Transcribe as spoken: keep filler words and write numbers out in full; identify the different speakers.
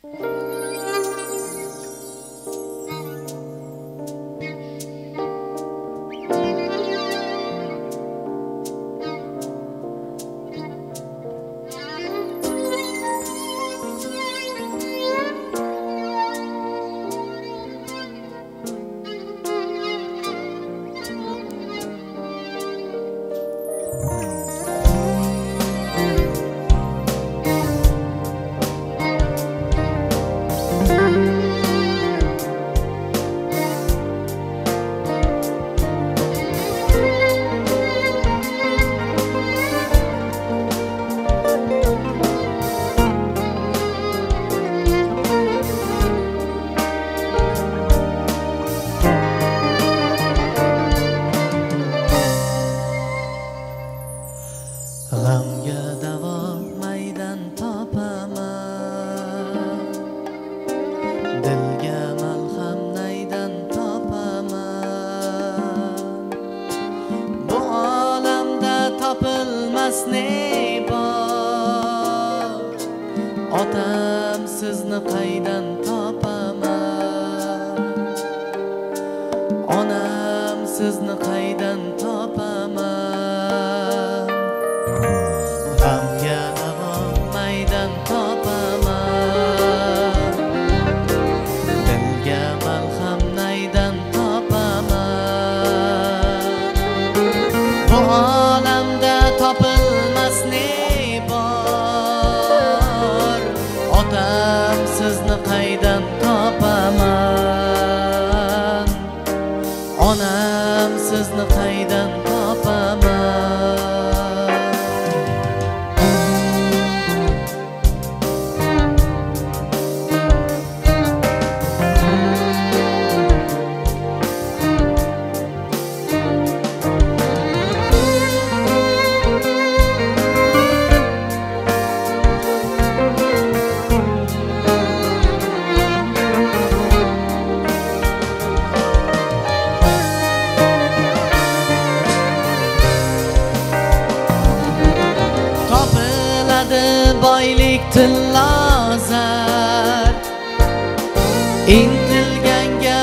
Speaker 1: G'amga davo maydan topaman, dilga malham naydan topaman. Bu olamda topilmas ne bor, otam sizni qaydan topaman, onam sizni qaydan topaman. G'amga davo maydan topaman, dilga malham naydan topaman. Bu olamda topilmas ne bor, otam sizni qaydan topaman, onam sizni qaydan topaman. Boylik tilloza